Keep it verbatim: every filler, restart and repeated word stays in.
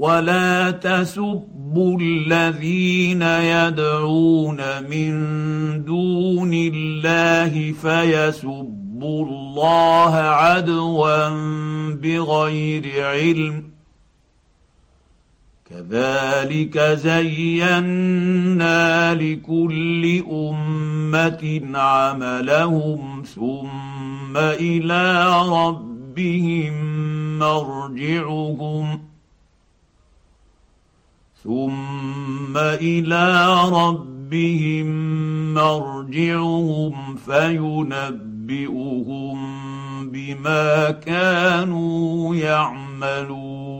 ولا تسبوا الذين يدعون من دون الله فيسبوا الله عدوا بغير علم، كذلك زينا لكل امه عملهم ثم الى ربهم مرجعهم ثم الى ربهم مرجعهم فينبئهم بما كانوا يعملون.